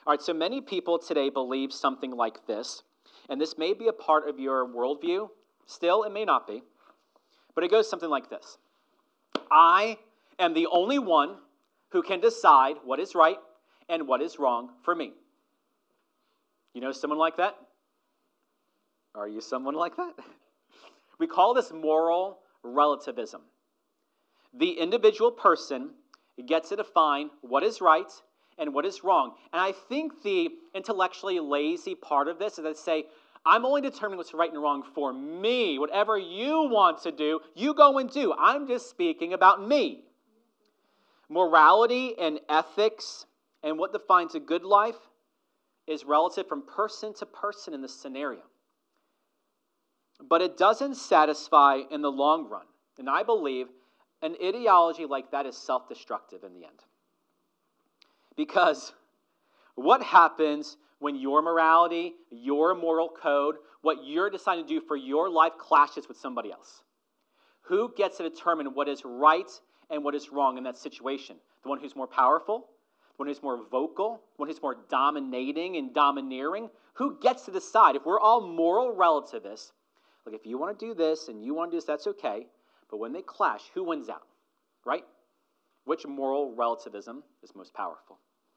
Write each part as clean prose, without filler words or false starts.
All right, so many people today believe something like this, and this may be a part of your worldview. Still, it may not be. But it goes something like this. I am the only one who can decide what is right and what is wrong for me. You know someone like that? Are you someone like that? We call this moral relativism. The individual person gets to define what is right and what is wrong. And I think the intellectually lazy part of this is that say, I'm only determining what's right and wrong for me. Whatever you want to do, you go and do. I'm just speaking about me. Morality and ethics and what defines a good life is relative from person to person in this scenario. But it doesn't satisfy in the long run. And I believe an ideology like that is self-destructive in the end. Because what happens when your morality, your moral code, what you're deciding to do for your life clashes with somebody else? Who gets to determine what is right and what is wrong in that situation? The one who's more powerful? The one who's more vocal? The one who's more dominating and domineering? Who gets to decide? If we're all moral relativists, like if you want to do this and you want to do this, that's okay. But when they clash, who wins out? Right? Which moral relativism is most powerful?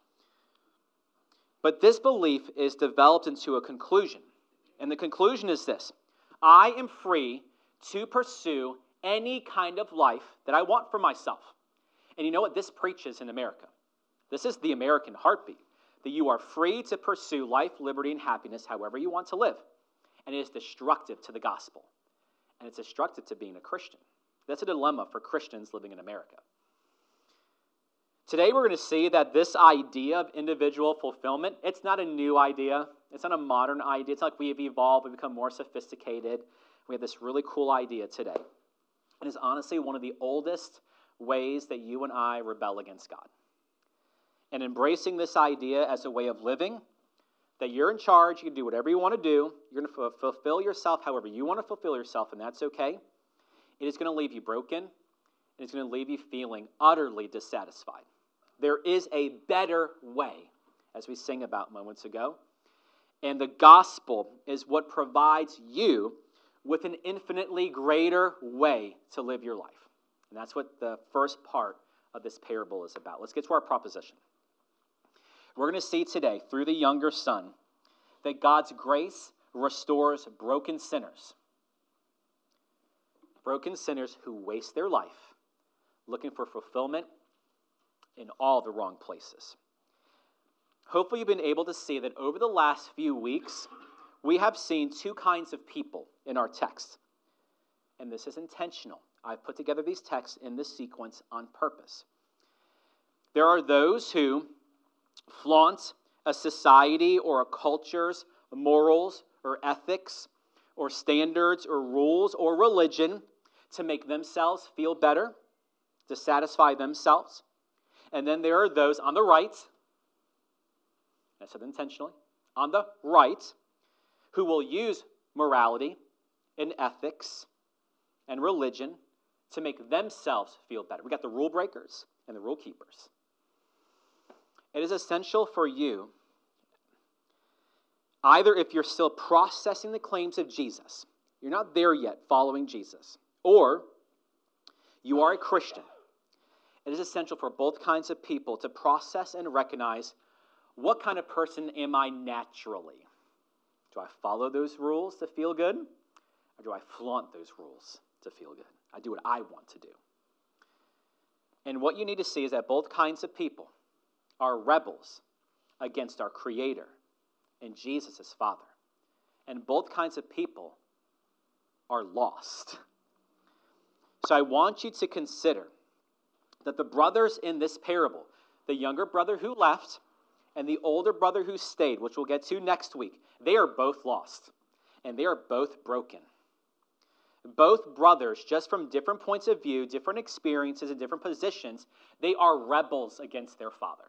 But this belief is developed into a conclusion. And the conclusion is this. I am free to pursue any kind of life that I want for myself. And you know what this preaches in America? This is the American heartbeat. That you are free to pursue life, liberty, and happiness however you want to live. And it is destructive to the gospel. And it's destructive to being a Christian. That's a dilemma for Christians living in America. Today we're going to see that this idea of individual fulfillment, it's not a new idea. It's not a modern idea. It's not like we have evolved, we've become more sophisticated. We have this really cool idea today. It is honestly one of the oldest ways that you and I rebel against God. And embracing this idea as a way of living, that you're in charge, you can do whatever you want to do, you're going to fulfill yourself however you want to fulfill yourself, and that's okay. It is going to leave you broken, and it's going to leave you feeling utterly dissatisfied. There is a better way, as we sang about moments ago, and the gospel is what provides you with an infinitely greater way to live your life. And that's what the first part of this parable is about. Let's get to our proposition. We're going to see today, through the younger son, that God's grace restores broken sinners. Broken sinners who waste their life looking for fulfillment in all the wrong places. Hopefully you've been able to see that over the last few weeks, we have seen two kinds of people in our text. And this is intentional. I've put together these texts in this sequence on purpose. There are those who flaunt a society or a culture's morals or ethics or standards or rules or religion to make themselves feel better, to satisfy themselves. And then there are those on the right, I said intentionally, on the right, who will use morality and ethics and religion to make themselves feel better. We got the rule breakers and the rule keepers. It is essential for you, either if you're still processing the claims of Jesus, you're not there yet following Jesus, or you are a Christian. It is essential for both kinds of people to process and recognize, what kind of person am I naturally? Do I follow those rules to feel good? Or do I flaunt those rules to feel good? I do what I want to do. And what you need to see is that both kinds of people are rebels against our Creator and Jesus as Father. And both kinds of people are lost. So I want you to consider that the brothers in this parable, the younger brother who left and the older brother who stayed, which we'll get to next week, they are both lost and they are both broken. Both brothers, just from different points of view, different experiences, and different positions, they are rebels against their father.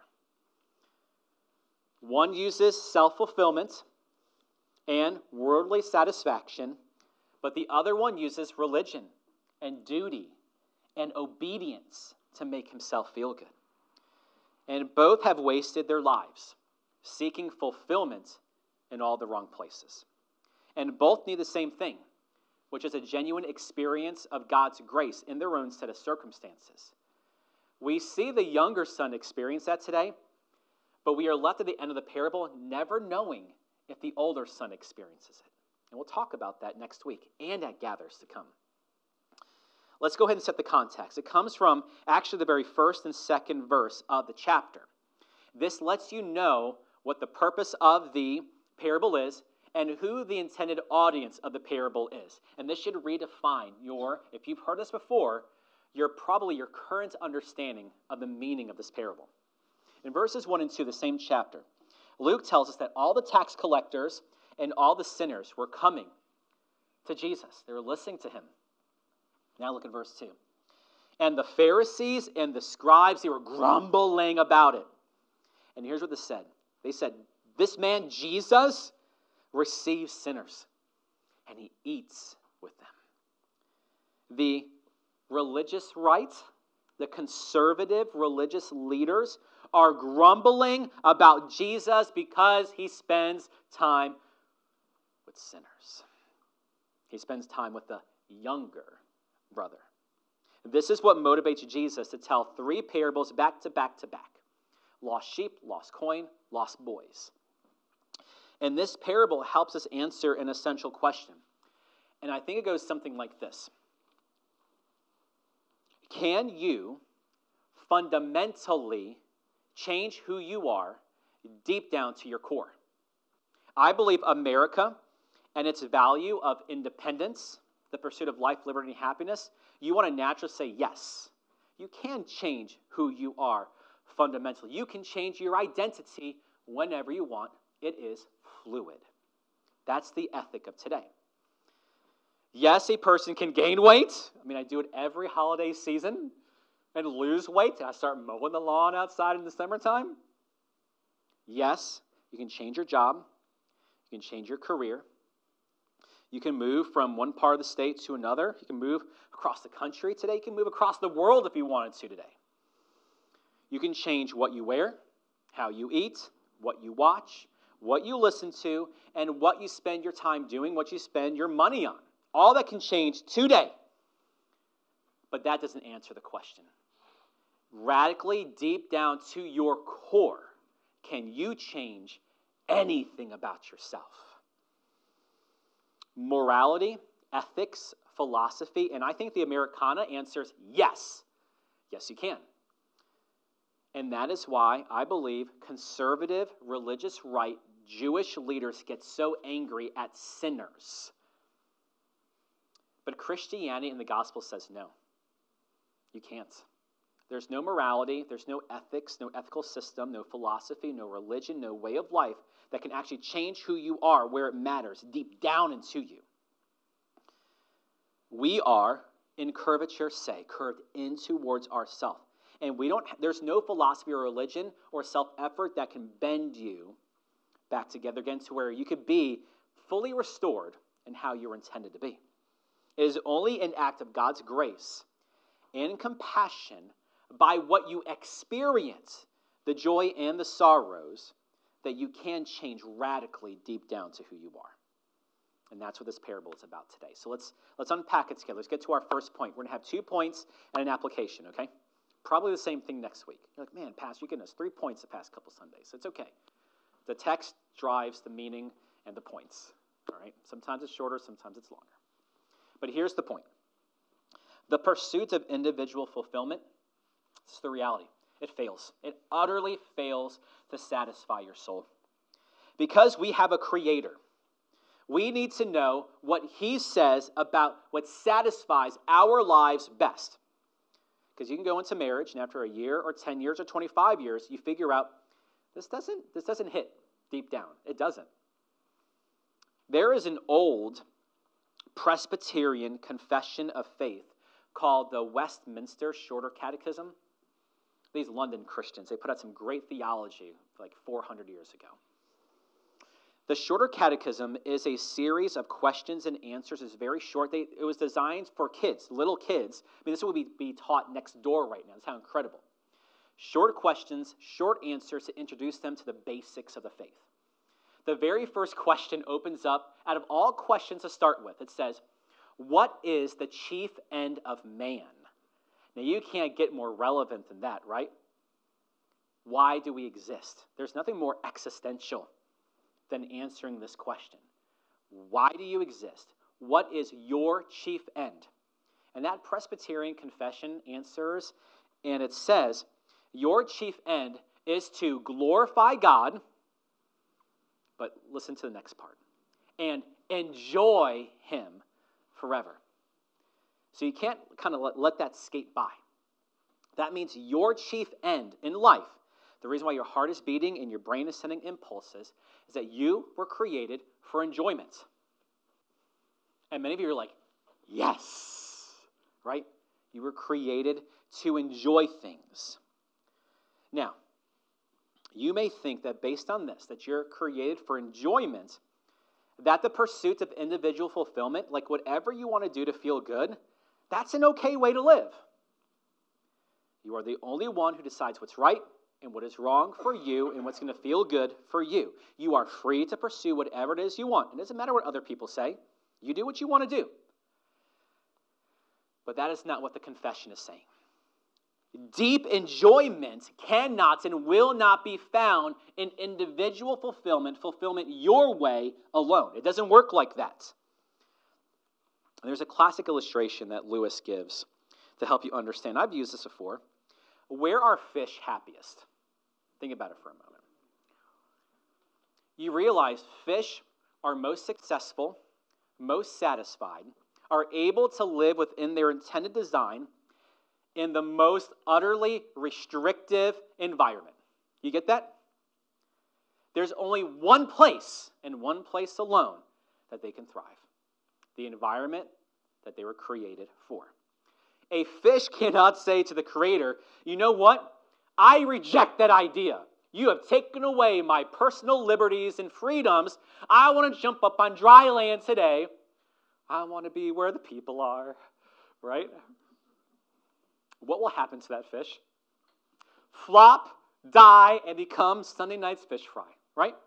One uses self-fulfillment and worldly satisfaction, but the other one uses religion and duty and obedience to make himself feel good. And both have wasted their lives. seeking fulfillment in all the wrong places. And both need the same thing, which is a genuine experience of God's grace in their own set of circumstances. We see the younger son experience that today, but we are left at the end of the parable never knowing if the older son experiences it. And we'll talk about that next week and at Gathers to come. Let's go ahead and set the context. It comes from actually the very first and second verse of the chapter. This lets you know what the purpose of the parable is and who the intended audience of the parable is. And this should redefine if you've heard this before, your current understanding of the meaning of this parable. In verses 1 and 2, the same chapter, Luke tells us that all the tax collectors and all the sinners were coming to Jesus. They were listening to him. Now look at verse 2. And the Pharisees and the scribes, they were grumbling about it. And here's what they said. They said, this man Jesus receives sinners, and he eats with them. The religious right, the conservative religious leaders are grumbling about Jesus because he spends time with sinners. He spends time with the younger brother. This is what motivates Jesus to tell 3 parables back to back to back. Lost sheep, lost coin, lost boys. And this parable helps us answer an essential question. And I think it goes something like this. Can you fundamentally change who you are deep down to your core? I believe America and its value of independence, the pursuit of life, liberty, and happiness, you want to naturally say yes. You can change who you are fundamentally. You can change your identity whenever you want. It is fluid. That's the ethic of today. Yes, a person can gain weight. I do it every holiday season and lose weight. I start mowing the lawn outside in the summertime. Yes, you can change your job. You can change your career. You can move from one part of the state to another. You can move across the country today. You can move across the world if you wanted to today. You can change what you wear, how you eat, what you watch, what you listen to, and what you spend your time doing, what you spend your money on. All that can change today. But that doesn't answer the question. Radically, deep down to your core, can you change anything about yourself? Morality, ethics, philosophy, and I think the Americana answers yes. Yes, you can. And that is why I believe conservative, religious right, Jewish leaders get so angry at sinners. But Christianity and the gospel says no. You can't. There's no morality, there's no ethics, no ethical system, no philosophy, no religion, no way of life that can actually change who you are where it matters, deep down into you. We are, in curvature say, curved in towards ourself. And there's no philosophy or religion or self-effort that can bend you back together again to where you could be fully restored in how you were intended to be. It is only an act of God's grace and compassion by what you experience, the joy and the sorrows, that you can change radically deep down to who you are. And that's what this parable is about today. So let's unpack it together. Let's get to our first point. We're going to have 2 points and an application, okay? Probably the same thing next week. You're like, man, Pastor, you're getting us 3 points the past couple Sundays. It's okay. The text drives the meaning and the points, all right? Sometimes it's shorter, sometimes it's longer. But here's the point. The pursuit of individual fulfillment, it's the reality. It fails. It utterly fails to satisfy your soul. Because we have a creator, we need to know what he says about what satisfies our lives best. Because you can go into marriage, and after a year or 10 years or 25 years, you figure out, this doesn't hit deep down. It doesn't. There is an old Presbyterian confession of faith called the Westminster Shorter Catechism. These London Christians, they put out some great theology like 400 years ago. The Shorter Catechism is a series of questions and answers. It's very short. It was designed for kids, little kids. This would be taught next door right now. That's how incredible. Short questions, short answers to introduce them to the basics of the faith. The very first question opens up, out of all questions to start with, it says, what is the chief end of man? Now, you can't get more relevant than that, right? Why do we exist? There's nothing more existential than answering this question. Why do you exist? What is your chief end? And that Presbyterian confession answers, and it says, your chief end is to glorify God, but listen to the next part, and enjoy him forever. So you can't kind of let that skate by. That means your chief end in life, the reason why your heart is beating and your brain is sending impulses, is that you were created for enjoyment. And many of you are like, yes, right? You were created to enjoy things. Now, you may think that based on this, that you're created for enjoyment, that the pursuit of individual fulfillment, like whatever you want to do to feel good, that's an okay way to live. You are the only one who decides what's right and what is wrong for you and what's going to feel good for you. You are free to pursue whatever it is you want. It doesn't matter what other people say. You do what you want to do. But that is not what the confession is saying. Deep enjoyment cannot and will not be found in individual fulfillment your way alone. It doesn't work like that. And there's a classic illustration that Lewis gives to help you understand. I've used this before. Where are fish happiest? Think about it for a moment. You realize fish are most successful, most satisfied, are able to live within their intended design in the most utterly restrictive environment. You get that? There's only one place, and one place alone, that they can thrive. The environment that they were created for. A fish cannot say to the Creator, you know what? I reject that idea. You have taken away my personal liberties and freedoms. I want to jump up on dry land today. I want to be where the people are, right? What will happen to that fish? Flop, die, and become Sunday night's fish fry, right?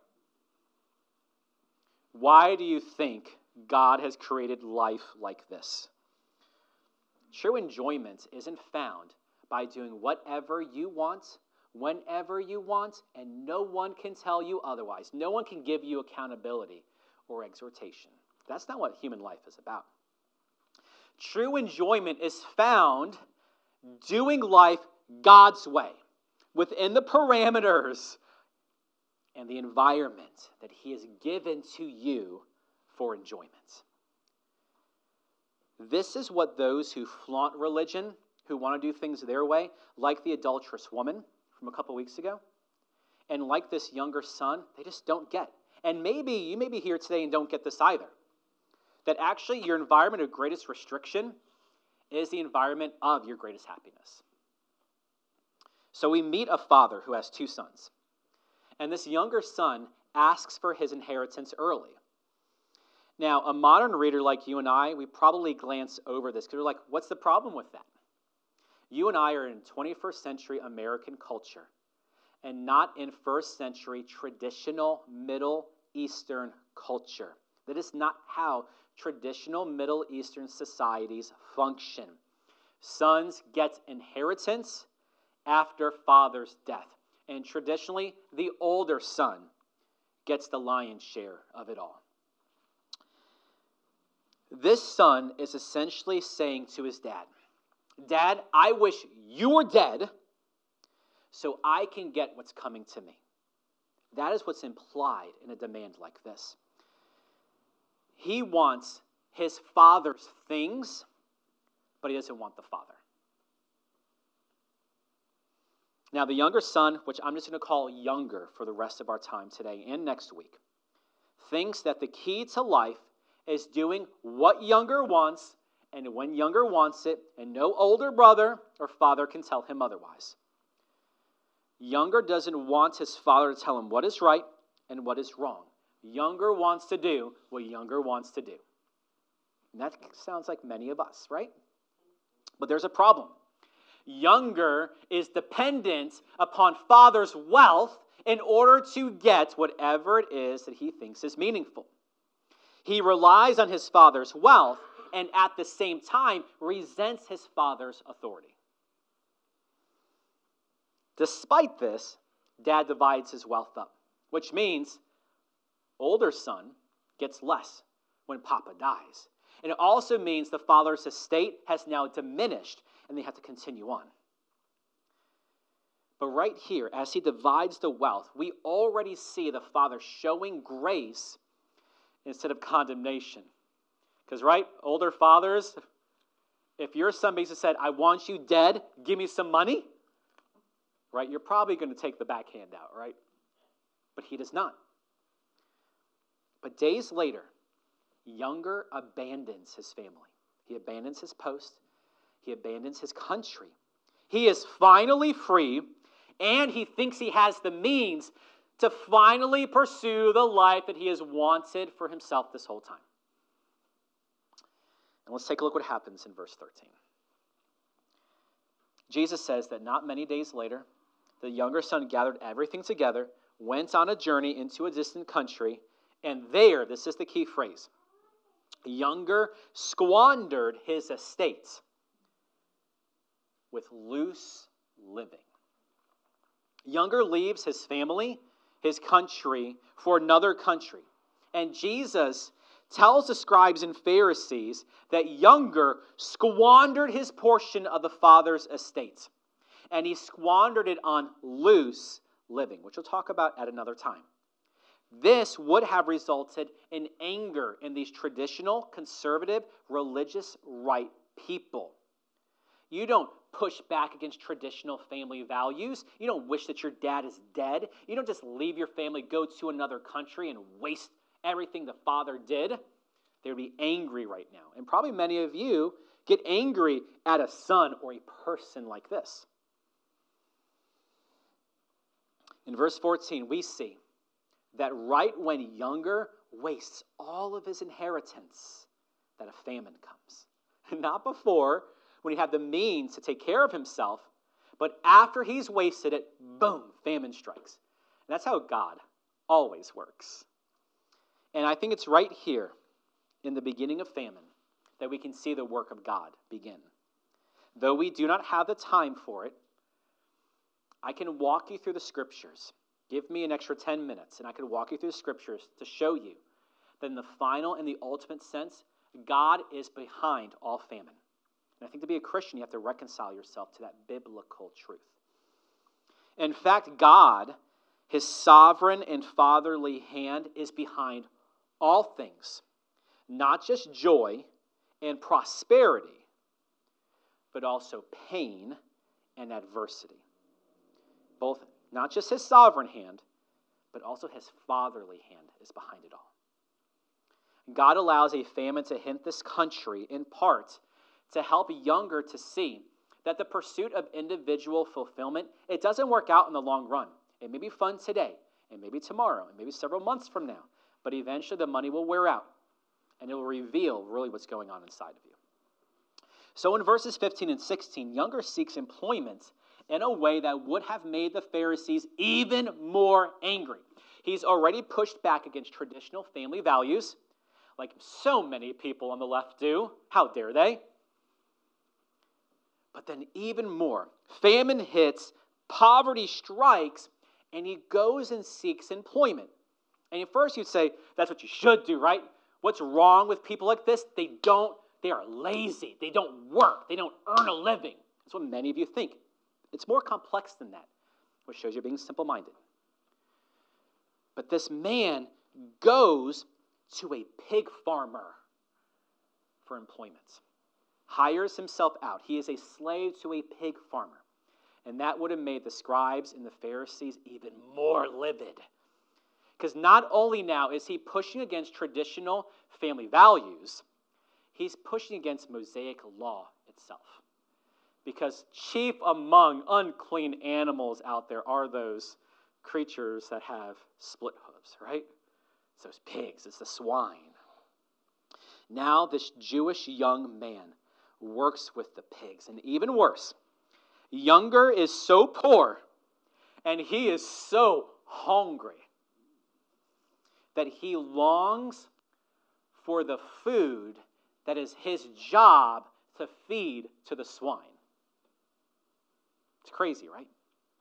Why do you think God has created life like this? True enjoyment isn't found by doing whatever you want, whenever you want, and no one can tell you otherwise. No one can give you accountability or exhortation. That's not what human life is about. True enjoyment is found doing life God's way, within the parameters and the environment that He has given to you for enjoyment. This is what those who flaunt religion, who want to do things their way, like the adulterous woman from a couple weeks ago, and like this younger son, they just don't get. And maybe you may be here today and don't get this either. That actually your environment of greatest restriction is the environment of your greatest happiness. So we meet a father who has two sons. And this younger son asks for his inheritance early. Now, a modern reader like you and I, we probably glance over this because we're like, what's the problem with that? You and I are in 21st century American culture and not in first century traditional Middle Eastern culture. That is not how traditional Middle Eastern societies function. Sons get inheritance after father's death. And traditionally, the older son gets the lion's share of it all. This son is essentially saying to his dad, Dad, I wish you were dead so I can get what's coming to me. That is what's implied in a demand like this. He wants his father's things, but he doesn't want the father. Now, the younger son, which I'm just going to call younger for the rest of our time today and next week, thinks that the key to life is doing what younger wants and when younger wants it, and no older brother or father can tell him otherwise. Younger doesn't want his father to tell him what is right and what is wrong. Younger wants to do what younger wants to do. And that sounds like many of us, right? But there's a problem. Younger is dependent upon father's wealth in order to get whatever it is that he thinks is meaningful. He relies on his father's wealth and at the same time resents his father's authority. Despite this, dad divides his wealth up, which means older son gets less when papa dies. And it also means the father's estate has now diminished and they have to continue on. But right here, as he divides the wealth, we already see the father showing grace instead of condemnation. Because, right, older fathers, if your son basically said, I want you dead, give me some money, right, you're probably going to take the backhand out, right? But he does not. But days later, Younger abandons his family. He abandons his post. He abandons his country. He is finally free, and he thinks he has the means to finally pursue the life that he has wanted for himself this whole time. And let's take a look what happens in verse 13. Jesus says that not many days later, the younger son gathered everything together, went on a journey into a distant country, and there, this is the key phrase, Younger squandered his estates with loose living. Younger leaves his family, his country, for another country. And Jesus tells the scribes and Pharisees that Younger squandered his portion of the father's estate. And he squandered it on loose living, which we'll talk about at another time. This would have resulted in anger in these traditional, conservative, religious right people. You don't push back against traditional family values. You don't wish that your dad is dead. You don't just leave your family, go to another country, and waste everything the father did. They would be angry right now. And probably many of you get angry at a son or a person like this. In verse 14, we see that right when Younger wastes all of his inheritance, that a famine comes. Not before, when he had the means to take care of himself, but after he's wasted it, boom, famine strikes. And that's how God always works. And I think it's right here in the beginning of famine that we can see the work of God begin. Though we do not have the time for it, I can walk you through the scriptures. Give me an extra 10 minutes, and I can walk you through the scriptures to show you that in the final and the ultimate sense, God is behind all famine. And I think to be a Christian, you have to reconcile yourself to that biblical truth. In fact, God, his sovereign and fatherly hand, is behind all things, not just joy and prosperity, but also pain and adversity. Both, not just his sovereign hand, but also his fatherly hand is behind it all. God allows a famine to hit this country in part to help Younger to see that the pursuit of individual fulfillment, it doesn't work out in the long run. It may be fun today, and maybe tomorrow, and maybe several months from now, but eventually the money will wear out, and it will reveal really what's going on inside of you. So in verses 15 and 16, Younger seeks employment in a way that would have made the Pharisees even more angry. He's already pushed back against traditional family values, like so many people on the left do. How dare they? But then even more, famine hits, poverty strikes, and he goes and seeks employment. And at first you'd say, that's what you should do, right? What's wrong with people like this? They are lazy. They don't work. They don't earn a living. That's what many of you think. It's more complex than that, which shows you're being simple-minded. But this man goes to a pig farmer for employment, hires himself out. He is a slave to a pig farmer. And that would have made the scribes and the Pharisees even more livid. Because not only now is he pushing against traditional family values, he's pushing against Mosaic law itself. Because chief among unclean animals out there are those creatures that have split hooves, right? It's those pigs, it's the swine. Now this Jewish young man works with the pigs. And even worse, Younger is so poor and he is so hungry that he longs for the food that is his job to feed to the swine. It's crazy, right?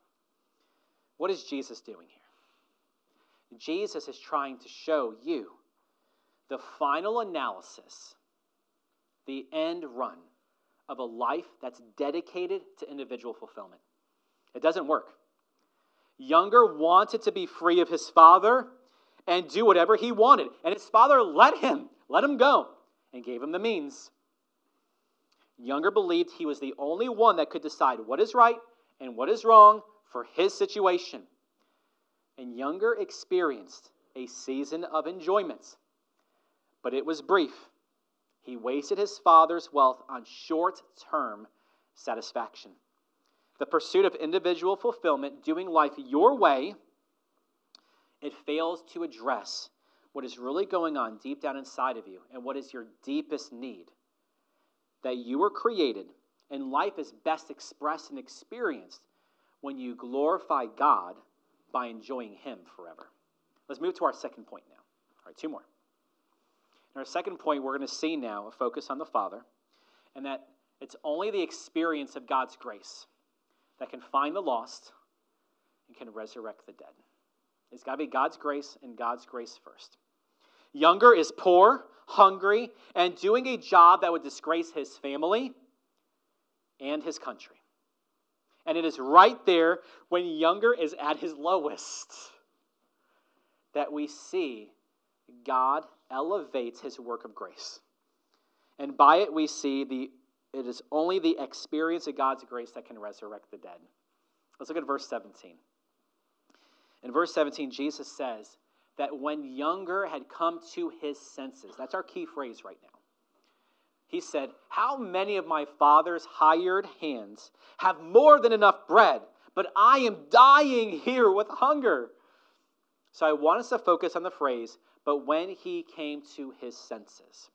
What is Jesus doing here? Jesus is trying to show you the final analysis, the end run of a life that's dedicated to individual fulfillment. It doesn't work. Younger wanted to be free of his father and do whatever he wanted. And his father let him go, and gave him the means. Younger believed he was the only one that could decide what is right and what is wrong for his situation. And Younger experienced a season of enjoyment, but it was brief. He wasted his father's wealth on short-term satisfaction. The pursuit of individual fulfillment, doing life your way, it fails to address what is really going on deep down inside of you and what is your deepest need. That you were created, and life is best expressed and experienced when you glorify God by enjoying Him forever. Let's move to our second point now. All right, two more. In our second point, we're going to see now a focus on the Father, and that it's only the experience of God's grace that can find the lost and can resurrect the dead. It's got to be God's grace and God's grace first. Younger is poor, hungry, and doing a job that would disgrace his family and his country. And it is right there when Younger is at his lowest that we see God elevates his work of grace. And by it we see it is only the experience of God's grace that can resurrect the dead. Let's look at verse 17. In verse 17, Jesus says that when Younger had come to his senses, that's our key phrase right now. He said, "How many of my father's hired hands have more than enough bread, but I am dying here with hunger?" So I want us to focus on the phrase, "but when he came to his senses."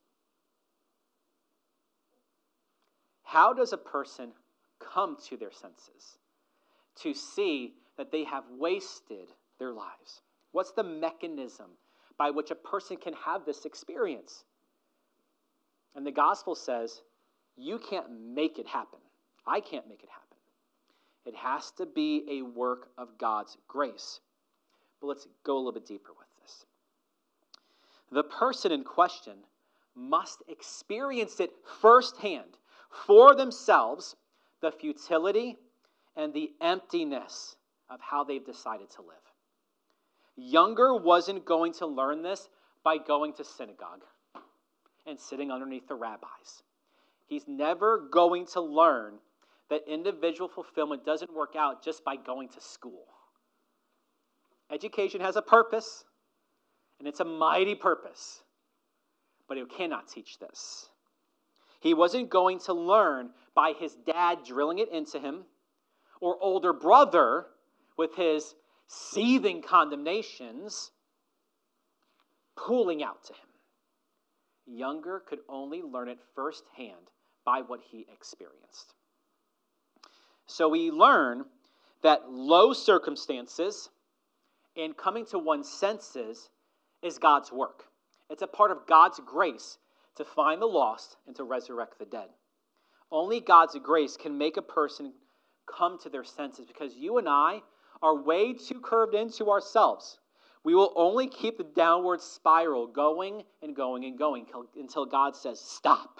How does a person come to their senses to see that they have wasted their lives? What's the mechanism by which a person can have this experience? And the gospel says, you can't make it happen. I can't make it happen. It has to be a work of God's grace. But let's go a little bit deeper with this. The person in question must experience it firsthand for themselves, the futility and the emptiness of how they've decided to live. Younger wasn't going to learn this by going to synagogue and sitting underneath the rabbis. He's never going to learn that individual fulfillment doesn't work out just by going to school. Education has a purpose, and it's a mighty purpose, but it cannot teach this. He wasn't going to learn by his dad drilling it into him, or older brother with his seething condemnations pooling out to him. Younger could only learn it firsthand by what he experienced. So we learn that low circumstances and coming to one's senses is God's work. It's a part of God's grace to find the lost and to resurrect the dead. Only God's grace can make a person come to their senses, because you and I are way too curved into ourselves. We will only keep the downward spiral going and going and going until God says, stop.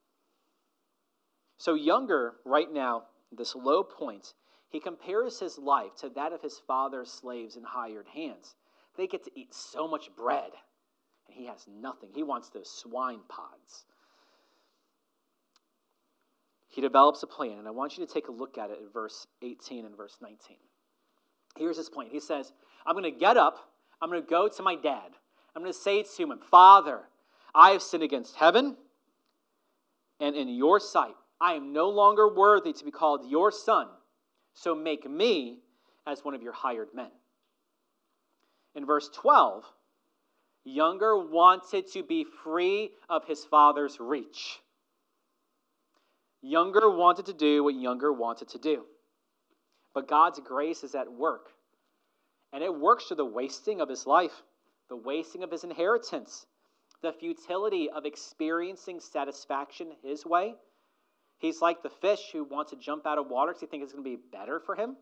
So Younger, right now, this low point, he compares his life to that of his father's slaves in hired hands. They get to eat so much bread, and he has nothing. He wants those swine pods. He develops a plan, and I want you to take a look at it in verse 18 and verse 19. Here's his plan. He says, I'm going to get up, I'm going to go to my dad. I'm going to say to him, Father, I have sinned against heaven and in your sight. I am no longer worthy to be called your son, so make me as one of your hired men. In verse 12, Younger wanted to be free of his father's reach. Younger wanted to do what Younger wanted to do. But God's grace is at work. And it works through the wasting of his life, the wasting of his inheritance, the futility of experiencing satisfaction his way. He's like the fish who wants to jump out of water because he thinks it's going to be better for him.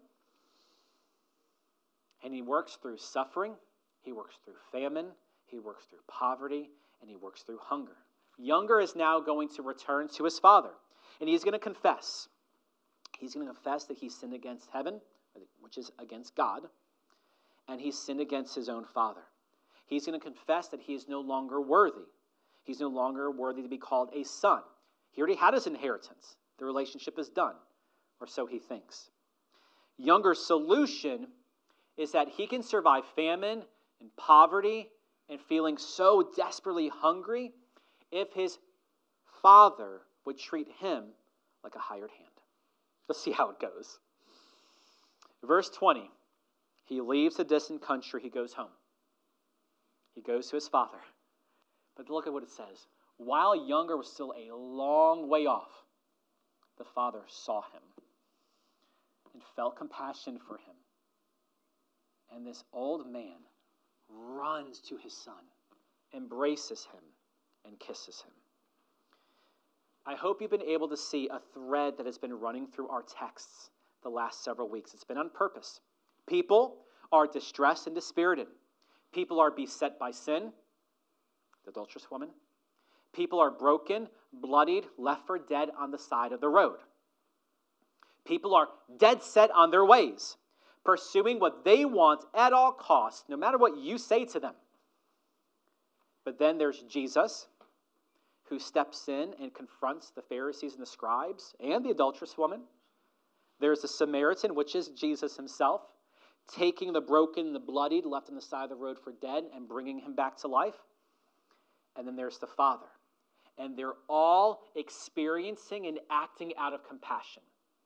And he works through suffering, he works through famine, he works through poverty, and he works through hunger. Younger is now going to return to his father, and he's going to confess. He's going to confess that he sinned against heaven, which is against God, and he sinned against his own father. He's going to confess that he is no longer worthy. He's no longer worthy to be called a son. He already had his inheritance. The relationship is done, or so he thinks. Younger's solution is that he can survive famine and poverty and feeling so desperately hungry if his father would treat him like a hired hand. Let's see how it goes. Verse 20, he leaves a distant country, he goes home. He goes to his father. But look at what it says. While Younger was still a long way off, the father saw him and felt compassion for him. And this old man runs to his son, embraces him, and kisses him. I hope you've been able to see a thread that has been running through our texts the last several weeks. It's been on purpose. People are distressed and dispirited. People are beset by sin, the adulterous woman. People are broken, bloodied, left for dead on the side of the road. People are dead set on their ways, pursuing what they want at all costs, no matter what you say to them. But then there's Jesus, who steps in and confronts the Pharisees and the scribes and the adulterous woman. There's the Samaritan, which is Jesus himself, taking the broken, the bloodied, left on the side of the road for dead and bringing him back to life. And then there's the Father. And they're all experiencing and acting out of compassion.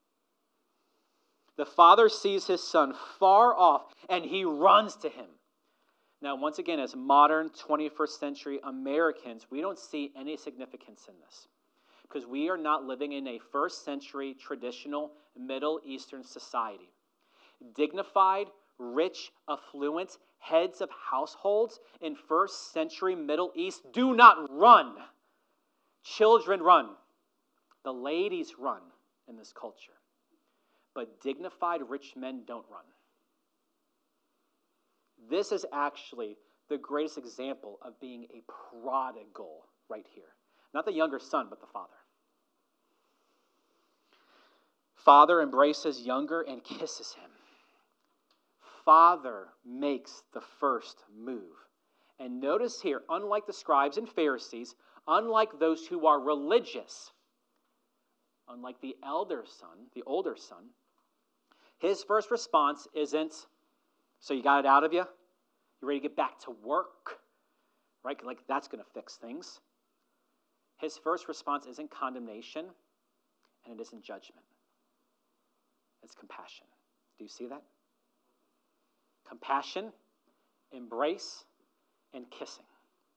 The Father sees his son far off, and he runs to him. Now, once again, as modern 21st century Americans, we don't see any significance in this, because we are not living in a first century traditional Middle Eastern society. Dignified, rich, affluent heads of households in first century Middle East do not run. Children run. The ladies run in this culture. But dignified rich men don't run. This is actually the greatest example of being a prodigal right here. Not the younger son, but the father. Father embraces Younger and kisses him. Father makes the first move. And notice here, unlike the scribes and Pharisees, unlike those who are religious, unlike the older son, his first response isn't, so you got it out of you? You ready to get back to work? Right? Like that's going to fix things. His first response isn't condemnation, and it isn't judgment. It's compassion. Do you see that? Compassion, embrace, and kissing.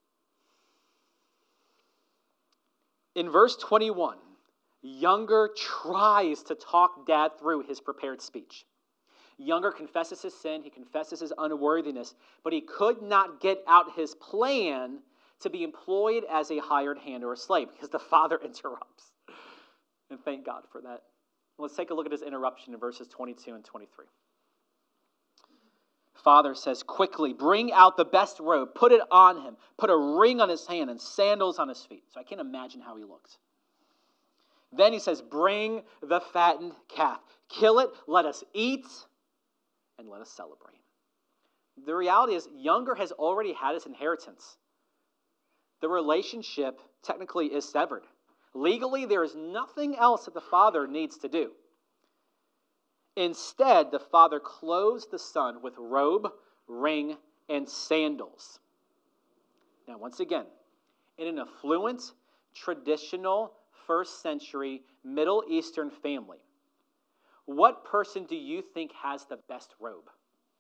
In verse 21, Younger tries to talk Dad through his prepared speech. Younger confesses his sin, he confesses his unworthiness, but he could not get out his plan to be employed as a hired hand or a slave because the father interrupts. And thank God for that. Let's take a look at his interruption in verses 22 and 23. Father says, quickly, bring out the best robe, put it on him, put a ring on his hand and sandals on his feet. So I can't imagine how he looked. Then he says, bring the fattened calf, kill it, let us eat, and let us celebrate. The reality is, Younger has already had his inheritance. The relationship technically is severed. Legally, there is nothing else that the father needs to do. Instead, the father clothes the son with robe, ring, and sandals. Now, once again, in an affluent, traditional, first century Middle Eastern family, what person do you think has the best robe?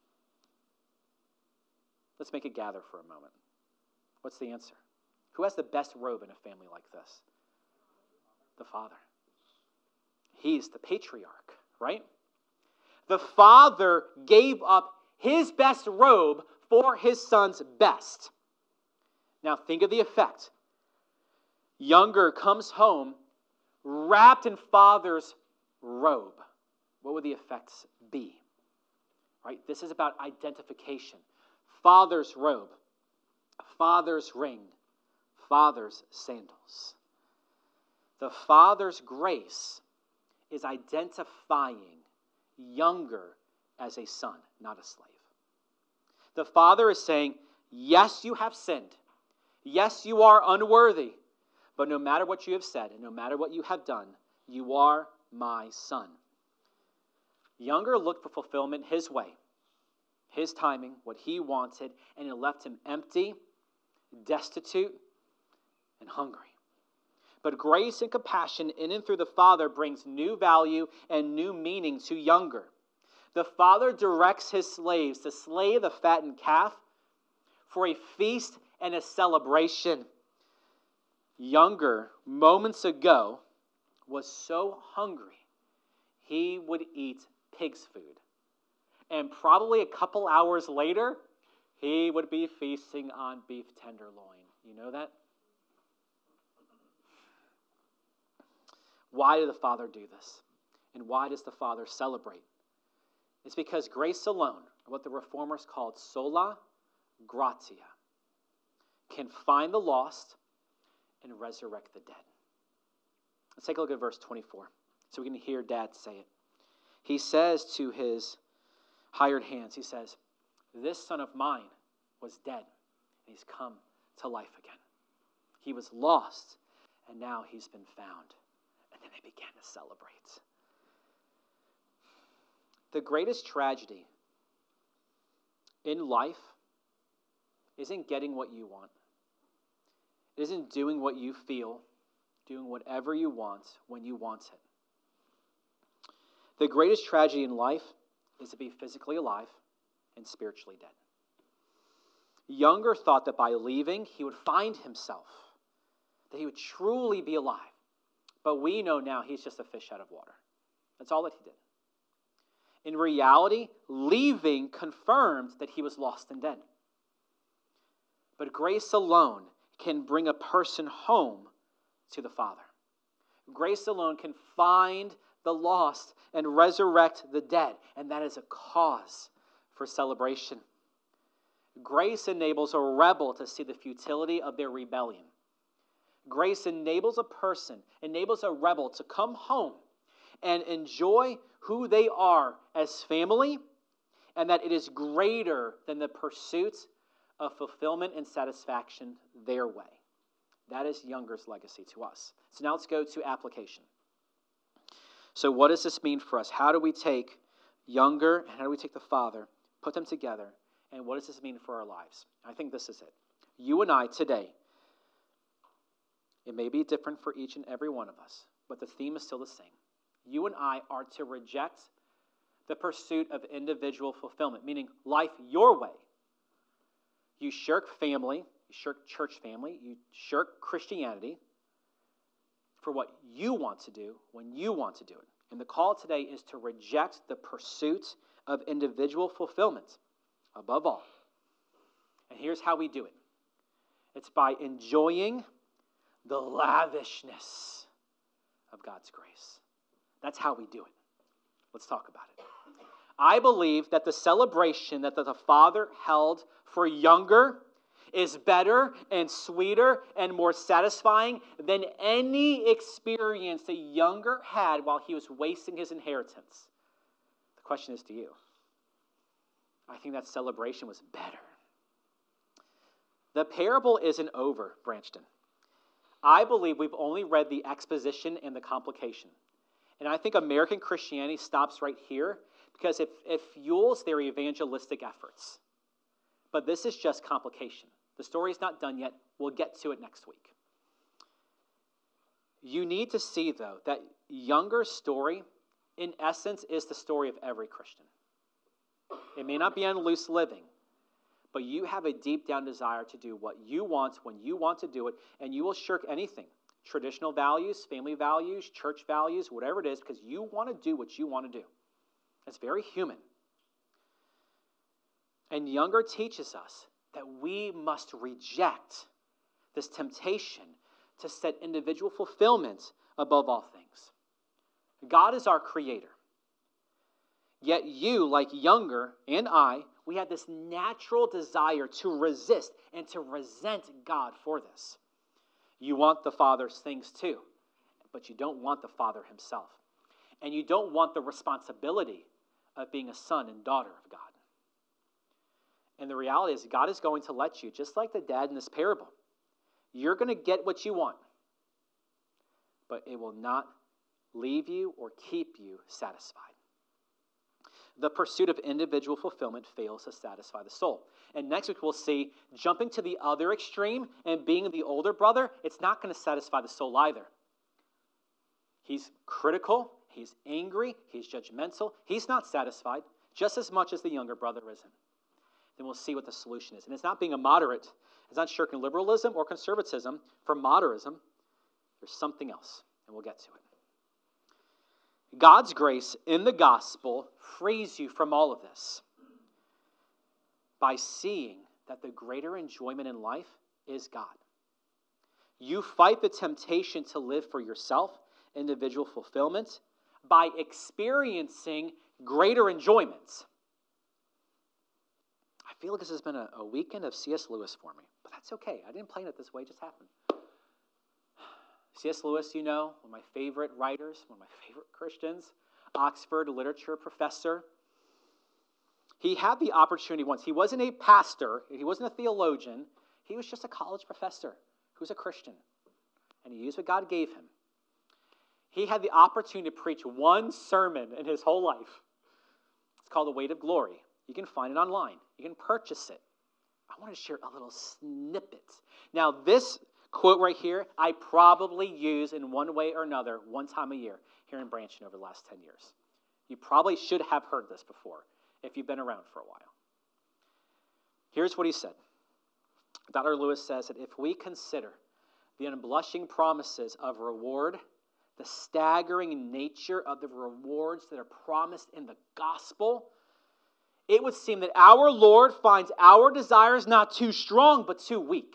Let's make it gather for a moment. What's the answer? Who has the best robe in a family like this? The father. He's the patriarch, right? The father gave up his best robe for his son's best. Now think of the effect. Younger comes home wrapped in father's robe. What would the effects be? Right? This is about identification. Father's robe, father's ring, father's sandals. The father's grace is identifying younger as a son, not a slave. The father is saying, yes, you have sinned. Yes, you are unworthy. But no matter what you have said and no matter what you have done, you are my son. Younger looked for fulfillment his way, his timing, what he wanted, and it left him empty, destitute, and hungry. But grace and compassion in and through the Father brings new value and new meaning to younger. The Father directs his slaves to slay the fattened calf for a feast and a celebration. Younger, moments ago, was so hungry, he would eat pig's food. And probably a couple hours later, he would be feasting on beef tenderloin. You know that? Why did the Father do this? And why does the Father celebrate? It's because grace alone, or what the Reformers called sola gratia, can find the lost and resurrect the dead. Let's take a look at verse 24 so we can hear Dad say it. He says to his hired hands, he says, this son of mine was dead, and he's come to life again. He was lost, and now he's been found. And then they began to celebrate. The greatest tragedy in life isn't getting what you want. It isn't doing what you feel, doing whatever you want when you want it. The greatest tragedy in life is to be physically alive and spiritually dead. Younger thought that by leaving, he would find himself, that he would truly be alive. But we know now he's just a fish out of water. That's all that he did. In reality, leaving confirmed that he was lost and dead. But grace alone can bring a person home to the Father. Grace alone can find the lost and resurrect the dead, and that is a cause for celebration. Grace enables a rebel to see the futility of their rebellion. Grace enables a person, enables a rebel to come home and enjoy who they are as family, and that it is greater than the pursuit of fulfillment and satisfaction their way. That is Younger's legacy to us. So now let's go to application. So what does this mean for us? How do we take Younger and how do we take the Father, put them together, and what does this mean for our lives? I think this is it. You and I today, it may be different for each and every one of us, but the theme is still the same. You and I are to reject the pursuit of individual fulfillment, meaning life your way. You shirk family, you shirk church family, you shirk Christianity for what you want to do when you want to do it. And the call today is to reject the pursuit of individual fulfillment above all. And here's how we do it. It's by enjoying the lavishness of God's grace. That's how we do it. Let's talk about it. I believe that the celebration that the Father held for Younger is better and sweeter and more satisfying than any experience that Younger had while he was wasting his inheritance. The question is to you. I think that celebration was better. The parable isn't over, Branchton. I believe we've only read the exposition and the complication. And I think American Christianity stops right here because it fuels their evangelistic efforts. But this is just complication. The story's not done yet. We'll get to it next week. You need to see, though, that Younger's story, in essence, is the story of every Christian. It may not be on loose living, but you have a deep down desire to do what you want when you want to do it, and you will shirk anything. Traditional values, family values, church values, whatever it is, because you want to do what you want to do. It's very human. And Younger teaches us that we must reject this temptation to set individual fulfillment above all things. God is our creator. Yet you, like Younger and I, we have this natural desire to resist and to resent God for this. You want the Father's things too, but you don't want the Father himself. And you don't want the responsibility of being a son and daughter of God. And the reality is God is going to let you, just like the dad in this parable. You're going to get what you want, but it will not leave you or keep you satisfied. The pursuit of individual fulfillment fails to satisfy the soul. And next week we'll see, jumping to the other extreme and being the older brother, it's not going to satisfy the soul either. He's critical, he's angry, he's judgmental, he's not satisfied just as much as the younger brother isn't. Then we'll see what the solution is. And it's not being a moderate. It's not shirking liberalism or conservatism for modernism. There's something else, and we'll get to it. God's grace in the gospel frees you from all of this by seeing that the greater enjoyment in life is God. You fight the temptation to live for yourself, individual fulfillment, by experiencing greater enjoyments. I feel like this has been a weekend of C.S. Lewis for me, but that's okay. I didn't plan it this way, it just happened. C.S. Lewis, you know, one of my favorite writers, one of my favorite Christians, Oxford literature professor. He had the opportunity once. He wasn't a pastor, he wasn't a theologian, he was just a college professor who was a Christian, and he used what God gave him. He had the opportunity to preach one sermon in his whole life. It's called The Weight of Glory. You can find it online. You can purchase it. I want to share a little snippet. Now, this quote right here, I probably use in one way or another one time a year here in Branchton over the last 10 years. You probably should have heard this before if you've been around for a while. Here's what he said. Dr. Lewis says that if we consider the unblushing promises of reward, the staggering nature of the rewards that are promised in the gospel, it would seem that our Lord finds our desires not too strong, but too weak.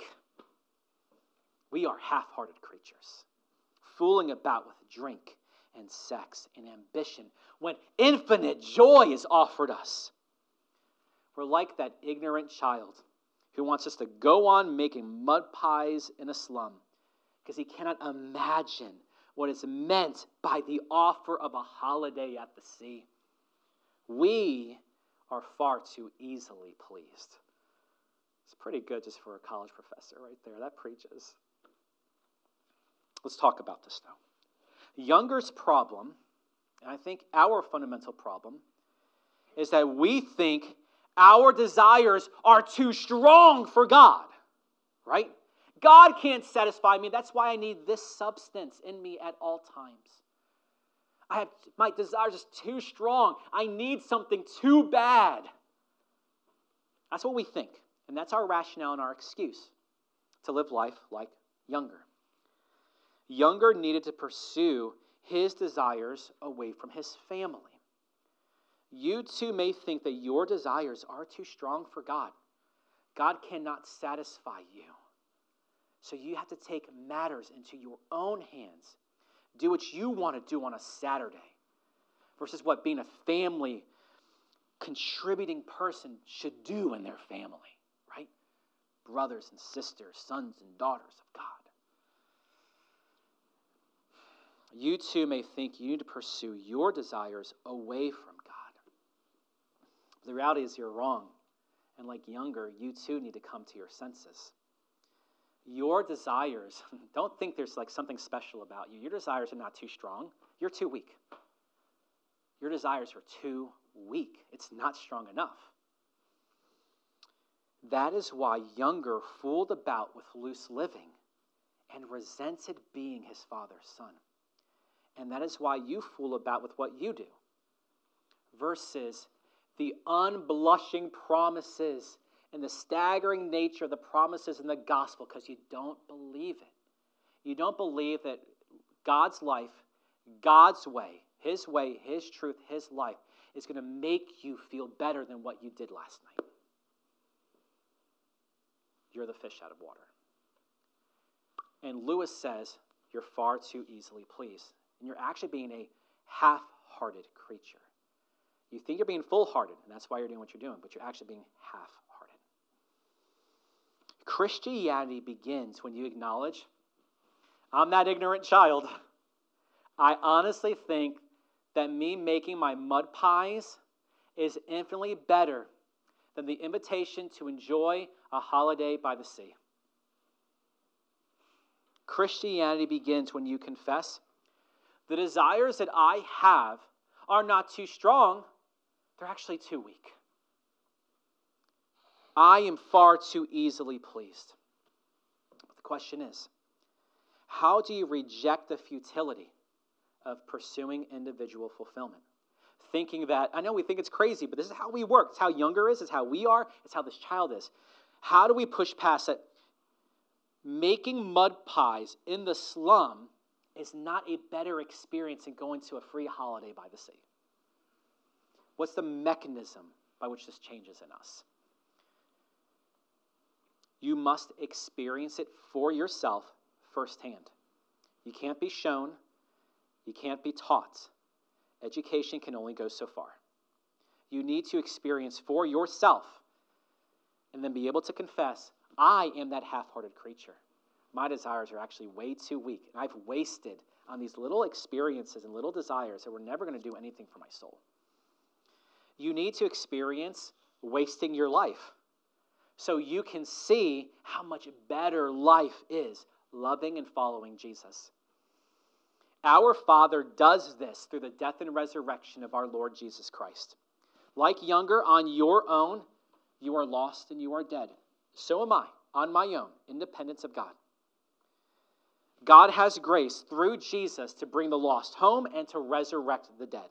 We are half-hearted creatures, fooling about with drink and sex and ambition when infinite joy is offered us. We're like that ignorant child who wants us to go on making mud pies in a slum because he cannot imagine what is meant by the offer of a holiday at the sea. We are far too easily pleased. It's pretty good just for a college professor right there. That preaches. Let's talk about this now. Younger's problem, and I think our fundamental problem, is that we think our desires are too strong for God, right? God can't satisfy me. That's why I need this substance in me at all times. My desires are too strong. I need something too bad. That's what we think. And that's our rationale and our excuse to live life like Younger. Younger needed to pursue his desires away from his family. You too may think that your desires are too strong for God. God cannot satisfy you. So you have to take matters into your own hands. Do what you want to do on a Saturday versus what being a family contributing person should do in their family, right? Brothers and sisters, sons and daughters of God. You too may think you need to pursue your desires away from God. But the reality is you're wrong. And like Younger, you too need to come to your senses. Your desires, don't think there's like something special about you. Your desires are not too strong. You're too weak. Your desires are too weak. It's not strong enough. That is why Younger fooled about with loose living and resented being his father's son. And that is why you fool about with what you do versus the unblushing promises and the staggering nature of the promises in the gospel because you don't believe it. You don't believe that God's life, God's way, His truth, His life is going to make you feel better than what you did last night. You're the fish out of water. And Lewis says, you're far too easily pleased. And you're actually being a half-hearted creature. You think you're being full-hearted, and that's why you're doing what you're doing, but you're actually being half-hearted. Christianity begins when you acknowledge, I'm that ignorant child. I honestly think that me making my mud pies is infinitely better than the invitation to enjoy a holiday by the sea. Christianity begins when you confess, the desires that I have are not too strong, they're actually too weak. I am far too easily pleased. But the question is, how do you reject the futility of pursuing individual fulfillment? Thinking that, I know we think it's crazy, but this is how we work. It's how younger is, it's how we are, it's how this child is. How do we push past it? Making mud pies in the slum is not a better experience than going to a free holiday by the sea. What's the mechanism by which this changes in us? You must experience it for yourself firsthand. You can't be shown. You can't be taught. Education can only go so far. You need to experience for yourself and then be able to confess, I am that half-hearted creature. My desires are actually way too weak, and I've wasted on these little experiences and little desires that were never going to do anything for my soul. You need to experience wasting your life so you can see how much better life is loving and following Jesus. Our Father does this through the death and resurrection of our Lord Jesus Christ. Like younger, on your own, you are lost and you are dead. So am I, on my own, independence of God. God has grace through Jesus to bring the lost home and to resurrect the dead.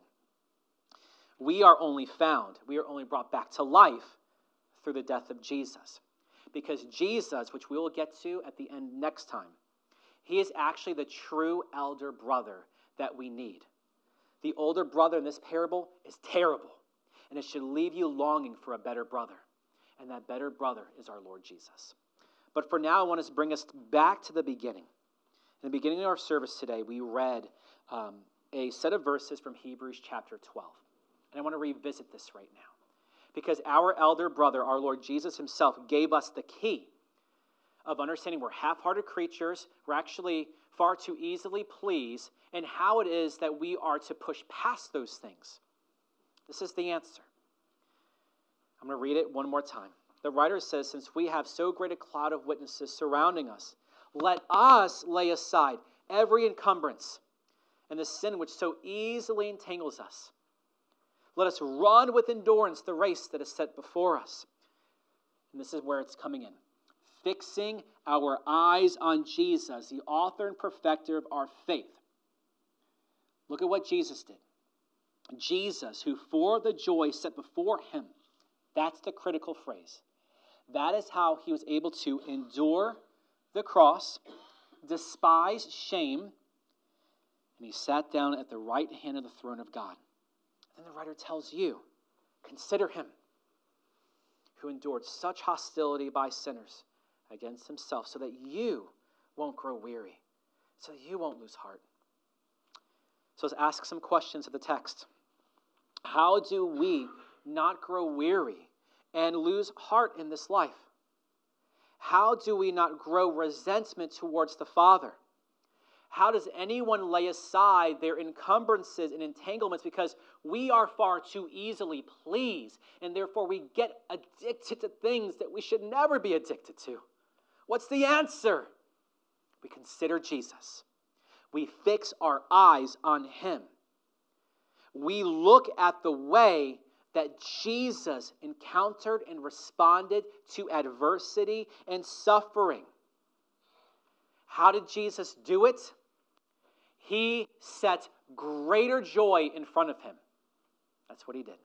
We are only brought back to life through the death of Jesus. Because Jesus, which we will get to at the end next time, he is actually the true elder brother that we need. The older brother in this parable is terrible, and it should leave you longing for a better brother. And that better brother is our Lord Jesus. But for now, I want to bring us back to the beginning. In the beginning of our service today, we read a set of verses from Hebrews chapter 12. And I want to revisit this right now. Because our elder brother, our Lord Jesus himself, gave us the key of understanding we're half-hearted creatures, we're actually far too easily pleased, and how it is that we are to push past those things. This is the answer. I'm going to read it one more time. The writer says, since we have so great a cloud of witnesses surrounding us, let us lay aside every encumbrance and the sin which so easily entangles us. Let us run with endurance the race that is set before us. And this is where it's coming in. Fixing our eyes on Jesus, the author and perfecter of our faith. Look at what Jesus did. Jesus, who for the joy set before him, that's the critical phrase. That is how he was able to endure the cross, despise shame, and he sat down at the right hand of the throne of God. And the writer tells you, consider him who endured such hostility by sinners against himself so that you won't grow weary, so you won't lose heart. So let's ask some questions of the text. How do we not grow weary and lose heart in this life? How do we not grow resentment towards the Father? How does anyone lay aside their encumbrances and entanglements because we are far too easily pleased and therefore we get addicted to things that we should never be addicted to? What's the answer? We consider Jesus. We fix our eyes on him. We look at the way that Jesus encountered and responded to adversity and suffering. How did Jesus do it? He set greater joy in front of him. That's what he did.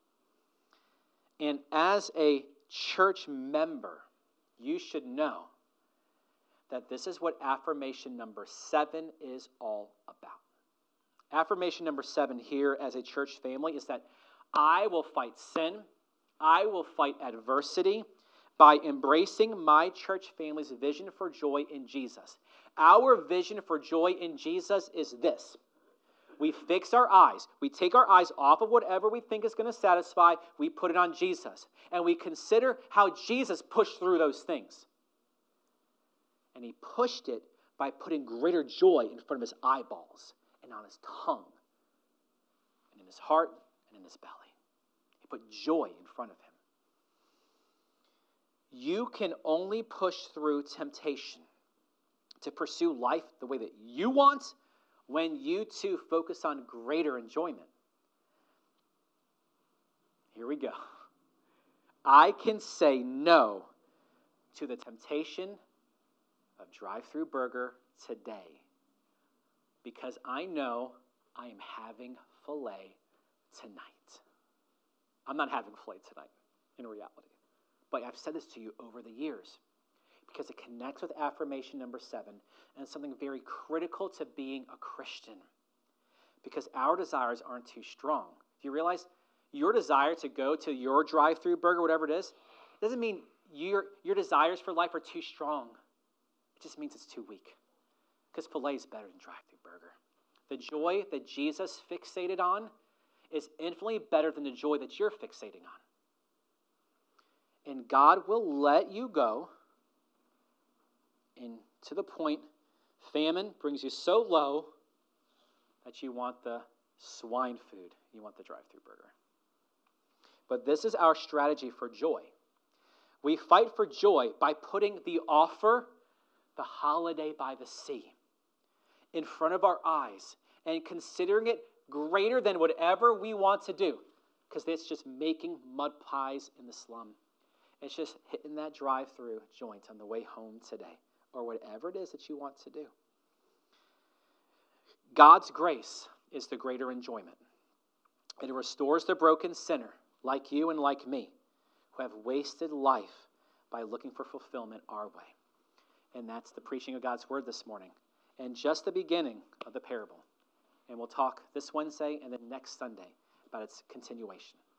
And as a church member, you should know that this is what affirmation number 7 is all about. Affirmation number 7 here as a church family is that I will fight sin. I will fight adversity by embracing my church family's vision for joy in Jesus. Our vision for joy in Jesus is this. We fix our eyes. We take our eyes off of whatever we think is going to satisfy. We put it on Jesus. And we consider how Jesus pushed through those things. And he pushed it by putting greater joy in front of his eyeballs and on his tongue and in his heart and in his belly. He put joy in front of him. You can only push through temptation to pursue life the way that you want when you too focus on greater enjoyment. Here we go. I can say no to the temptation of drive-thru burger today because I know I am having filet tonight. I'm not having filet tonight in reality, but I've said this to you over the years because it connects with affirmation number 7 and it's something very critical to being a Christian because our desires aren't too strong. Do you realize your desire to go to your drive-thru burger, whatever it is, doesn't mean your desires for life are too strong. It just means it's too weak because filet is better than drive-thru burger. The joy that Jesus fixated on is infinitely better than the joy that you're fixating on. And God will let you go and to the point famine brings you so low that you want the swine food. You want the drive-thru burger. But this is our strategy for joy. We fight for joy by putting the offer, the holiday by the sea, in front of our eyes and considering it greater than whatever we want to do because it's just making mud pies in the slum. It's just hitting that drive-thru joint on the way home today or whatever it is that you want to do. God's grace is the greater enjoyment. It restores the broken sinner like you and like me who have wasted life by looking for fulfillment our way. And that's the preaching of God's word this morning and just the beginning of the parable. And we'll talk this Wednesday and then next Sunday about its continuation.